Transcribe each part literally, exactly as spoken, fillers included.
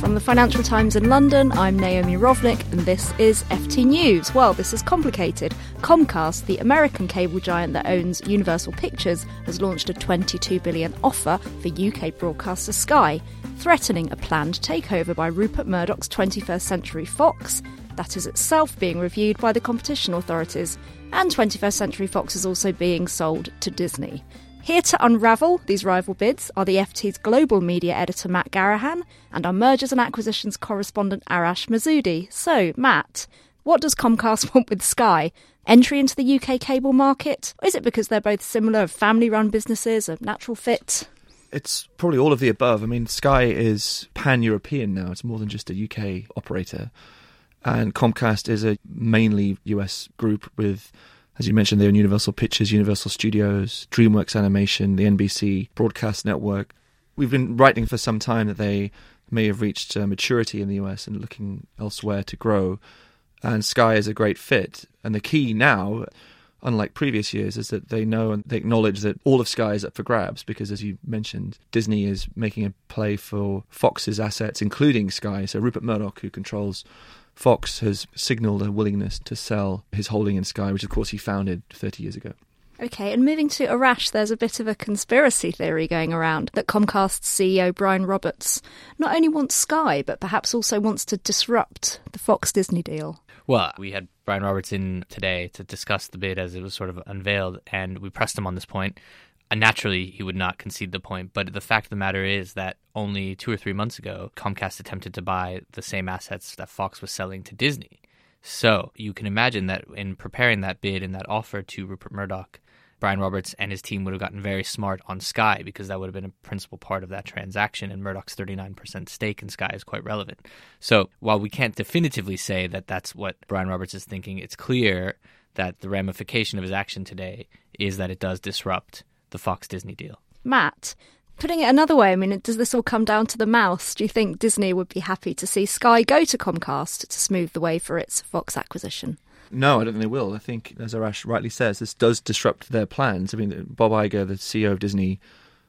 From the Financial Times in London, I'm Naomi Rovnick, and this is F T News. Well, this is complicated. Comcast, the American cable giant that owns Universal Pictures, has launched a twenty-two billion dollars offer for U K broadcaster Sky, threatening a planned takeover by Rupert Murdoch's twenty-first Century Fox. That is itself being reviewed by the competition authorities, and twenty-first Century Fox is also being sold to Disney. Here to unravel these rival bids are the F T's global media editor Matt Garahan and our mergers and acquisitions correspondent Arash Mazoudi. So, Matt, what does Comcast want with Sky? Entry into the U K cable market? Or is it because they're both similar, family-run businesses, a natural fit? It's probably all of the above. I mean, Sky is pan-European now. It's more than just a U K operator. And Comcast is a mainly U S group with, as you mentioned, they own Universal Pictures, Universal Studios, DreamWorks Animation, the N B C Broadcast Network. We've been writing for some time that they may have reached uh, maturity in the U S and looking elsewhere to grow. And Sky is a great fit. And the key now, unlike previous years, is that they know and they acknowledge that all of Sky is up for grabs because, as you mentioned, Disney is making a play for Fox's assets, including Sky. So Rupert Murdoch, who controls Fox, has signalled a willingness to sell his holding in Sky, which of course he founded thirty years ago. OK, and moving to Arash, there's a bit of a conspiracy theory going around that Comcast C E O Brian Roberts not only wants Sky, but perhaps also wants to disrupt the Fox-Disney deal. Well, we had Brian Roberts in today to discuss the bid as it was sort of unveiled, and we pressed him on this point. And naturally, he would not concede the point. But the fact of the matter is that only two or three months ago, Comcast attempted to buy the same assets that Fox was selling to Disney. So you can imagine that in preparing that bid and that offer to Rupert Murdoch, Brian Roberts and his team would have gotten very smart on Sky because that would have been a principal part of that transaction, and Murdoch's thirty-nine percent stake in Sky is quite relevant. So while we can't definitively say that that's what Brian Roberts is thinking, it's clear that the ramification of his action today is that it does disrupt the Fox-Disney deal. Matt, putting it another way, I mean, does this all come down to the mouse? Do you think Disney would be happy to see Sky go to Comcast to smooth the way for its Fox acquisition? No, I don't think they will. I think, as Arash rightly says, this does disrupt their plans. I mean, Bob Iger, the C E O of Disney,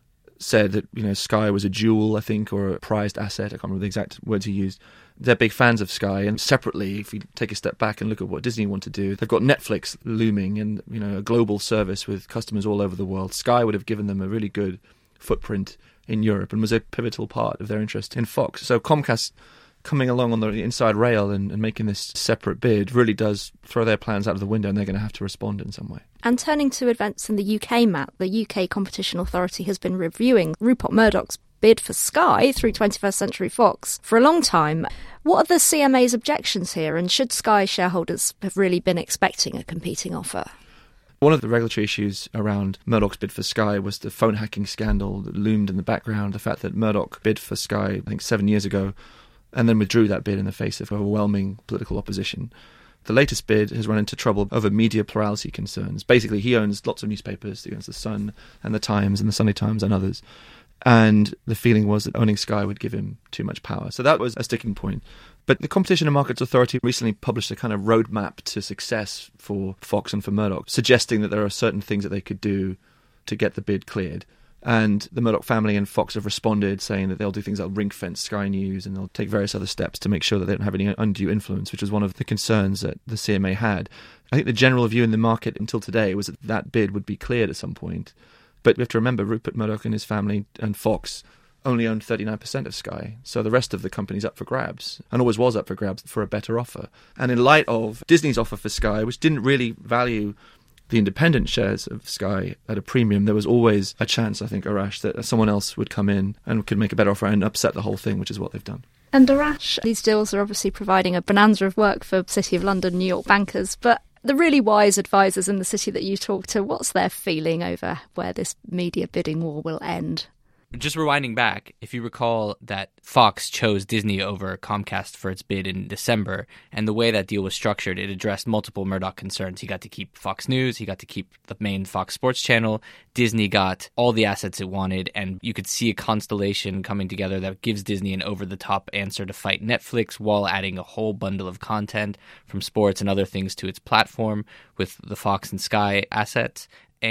said that, you know, Sky was a jewel, I think, or a prized asset. I can't remember the exact words he used. They're big fans of Sky, and separately, if you take a step back and look at what Disney want to do, they've got Netflix looming and, you know, a global service with customers all over the world. Sky would have given them a really good footprint in Europe and was a pivotal part of their interest in Fox. So Comcast coming along on the inside rail and, and making this separate bid really does throw their plans out of the window, and they're going to have to respond in some way. And turning to events in the U K, Matt, the U K Competition Authority has been reviewing Rupert Murdoch's bid for Sky through twenty-first Century Fox for a long time. What are the C M A's objections here, and should Sky shareholders have really been expecting a competing offer? One of the regulatory issues around Murdoch's bid for Sky was the phone hacking scandal that loomed in the background, the fact that Murdoch bid for Sky, I think, seven years ago, and then withdrew that bid in the face of overwhelming political opposition. The latest bid has run into trouble over media plurality concerns. Basically, he owns lots of newspapers. He owns The Sun and The Times and The Sunday Times and others. And the feeling was that owning Sky would give him too much power. So that was a sticking point. But the Competition and Markets Authority recently published a kind of roadmap to success for Fox and for Murdoch, suggesting that there are certain things that they could do to get the bid cleared. And the Murdoch family and Fox have responded, saying that they'll do things like ring-fence Sky News, and they'll take various other steps to make sure that they don't have any undue influence, which was one of the concerns that the C M A had. I think the general view in the market until today was that that bid would be cleared at some point. But we have to remember, Rupert Murdoch and his family and Fox only owned thirty-nine percent of Sky. So the rest of the company's up for grabs, and always was up for grabs for a better offer. And in light of Disney's offer for Sky, which didn't really value the independent shares of Sky at a premium, there was always a chance, I think, Arash, that someone else would come in and could make a better offer and upset the whole thing, which is what they've done. And Arash, these deals are obviously providing a bonanza of work for City of London, New York bankers, but the really wise advisors in the city that you talk to, what's their feeling over where this media bidding war will end? Just rewinding back, if you recall that Fox chose Disney over Comcast for its bid in December, and the way that deal was structured, it addressed multiple Murdoch concerns. He got to keep Fox News, he got to keep the main Fox Sports channel, Disney got all the assets it wanted, and you could see a constellation coming together that gives Disney an over-the-top answer to fight Netflix while adding a whole bundle of content from sports and other things to its platform with the Fox and Sky assets. And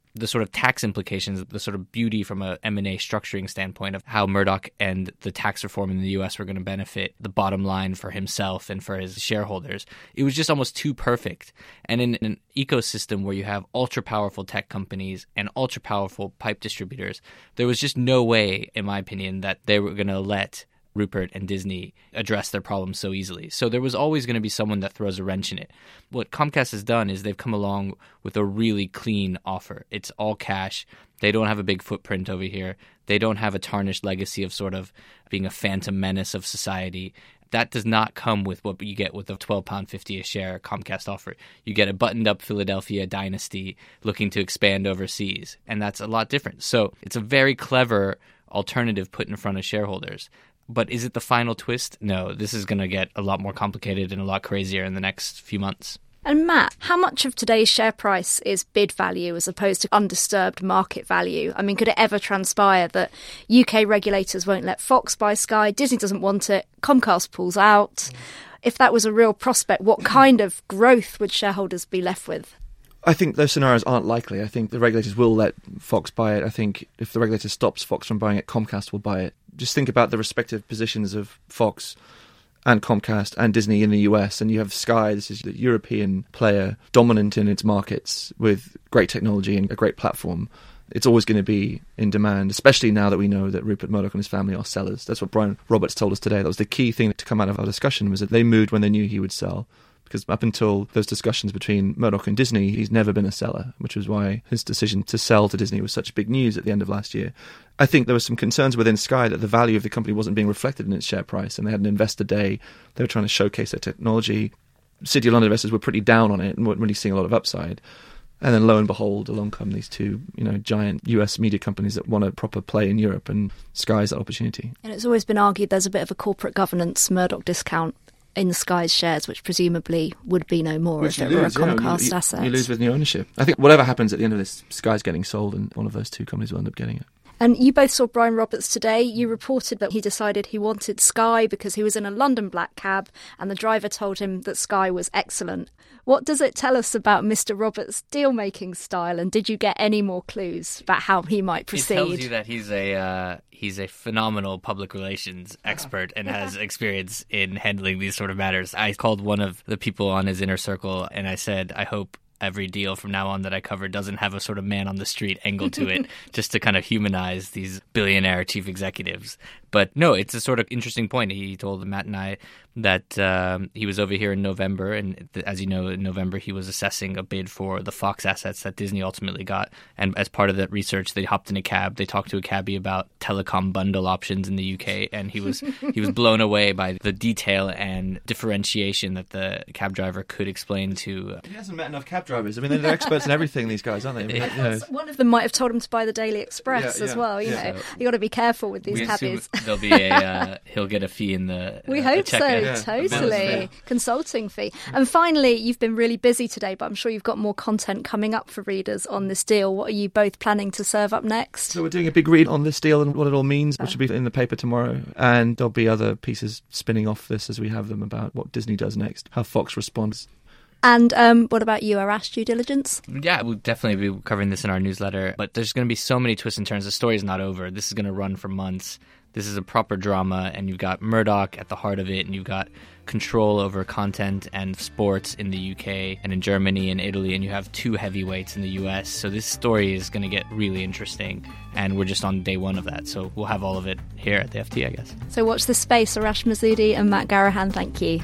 the sort of tax implications, the sort of beauty from a M and A structuring standpoint of how Murdoch and the tax reform in the U S were going to benefit the bottom line for himself and for his shareholders. It was just almost too perfect. And in an ecosystem where you have ultra-powerful tech companies and ultra-powerful pipe distributors, there was just no way, in my opinion, that they were going to let Rupert and Disney address their problems so easily. So there was always going to be someone that throws a wrench in it. What Comcast has done is they've come along with a really clean offer. It's all cash. They don't have a big footprint over here. They don't have a tarnished legacy of sort of being a phantom menace of society. That does not come with what you get with a twelve pounds fifty a share Comcast offer. You get a buttoned-up Philadelphia dynasty looking to expand overseas, and that's a lot different. So it's a very clever alternative put in front of shareholders. But is it the final twist? No, this is going to get a lot more complicated and a lot crazier in the next few months. And Matt, how much of today's share price is bid value as opposed to undisturbed market value? I mean, could it ever transpire that U K regulators won't let Fox buy Sky, Disney doesn't want it, Comcast pulls out? Mm. If that was a real prospect, what kind of growth would shareholders be left with? I think those scenarios aren't likely. I think the regulators will let Fox buy it. I think if the regulator stops Fox from buying it, Comcast will buy it. Just think about the respective positions of Fox and Comcast and Disney in the U S, and you have Sky, this is the European player, dominant in its markets with great technology and a great platform. It's always going to be in demand, especially now that we know that Rupert Murdoch and his family are sellers. That's what Brian Roberts told us today. That was the key thing to come out of our discussion, was that they moved when they knew he would sell. Because up until those discussions between Murdoch and Disney, he's never been a seller, which was why his decision to sell to Disney was such big news at the end of last year. I think there were some concerns within Sky that the value of the company wasn't being reflected in its share price, and they had an investor day. They were trying to showcase their technology. City of London investors were pretty down on it and weren't really seeing a lot of upside. And then lo and behold, along come these two, you know, giant U S media companies that want a proper play in Europe, and Sky's that opportunity. And it's always been argued there's a bit of a corporate governance Murdoch discount in Sky's shares, which presumably would be no more which if it were lose, a Comcast you know, you, asset. You lose with new ownership. I think whatever happens at the end of this, Sky's getting sold, and one of those two companies will end up getting it. And you both saw Brian Roberts today. You reported that he decided he wanted Sky because he was in a London black cab and the driver told him that Sky was excellent. What does it tell us about Mister Roberts' deal-making style, and did you get any more clues about how he might proceed? It tells you that he's a uh, he's a phenomenal public relations expert and has experience in handling these sort of matters. I called one of the people on his inner circle and I said, I hope every deal from now on that I cover doesn't have a sort of man on the street angle to it, just to kind of humanize these billionaire chief executives. But no, it's a sort of interesting point. He told Matt and I that um, he was over here in November, and th- as you know, in November he was assessing a bid for the Fox assets that Disney ultimately got. And as part of that research, they hopped in a cab. They talked to a cabbie about telecom bundle options in the U K, and he was he was blown away by the detail and differentiation that the cab driver could explain to. Uh, he hasn't met enough cab drivers. I mean, they're experts in everything, these guys, aren't they? I mean, you know. One of them might have told him to buy the Daily Express yeah, as yeah, well. You yeah. know, you got to be careful with these cabbies. There'll be a uh, he'll get a fee in the. We uh, hope so. Yeah, Totally, consulting fee. And finally, you've been really busy today, but I'm sure you've got more content coming up for readers on this deal. What are you both planning to serve up next? So we're doing a big read on this deal and what it all means, which will be in the paper tomorrow. And there'll be other pieces spinning off this as we have them about what Disney does next, how Fox responds. And um, what about you, Arash, due diligence? Yeah, we'll definitely be covering this in our newsletter. But there's going to be so many twists and turns. The story is not over. This is going to run for months. This is a proper drama, and you've got Murdoch at the heart of it, and you've got control over content and sports in the U K and in Germany and Italy, and you have two heavyweights in the U S. So this story is going to get really interesting, and we're just on day one of that. So we'll have all of it here at the F T, I guess. So watch this space. Arash Mazzoudi and Matt Garahan, thank you.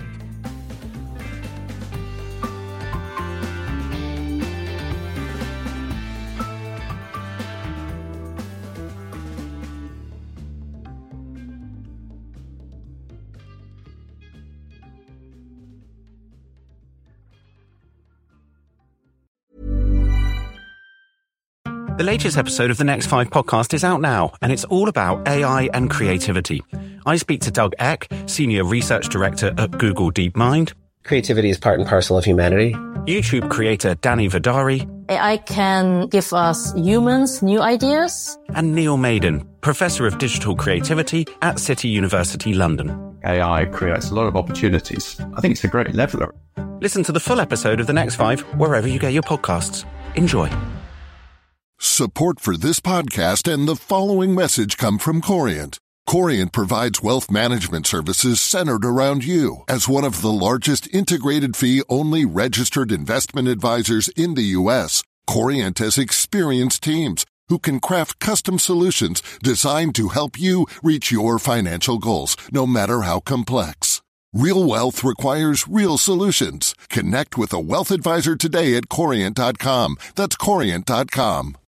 The latest episode of the Next Five podcast is out now, and it's all about A I and creativity. I speak to Doug Eck, Senior Research Director at Google DeepMind. Creativity is part and parcel of humanity. YouTube creator Danny Vidari. A I can give us humans new ideas. And Neil Maiden, Professor of Digital Creativity at City University London. A I creates a lot of opportunities. I think it's a great leveler. Listen to the full episode of The Next Five wherever you get your podcasts. Enjoy. Support for this podcast and the following message come from Corient. Corient provides wealth management services centered around you. As one of the largest integrated fee-only registered investment advisors in the U S, Corient has experienced teams who can craft custom solutions designed to help you reach your financial goals, no matter how complex. Real wealth requires real solutions. Connect with a wealth advisor today at Corient dot com. That's Corient dot com.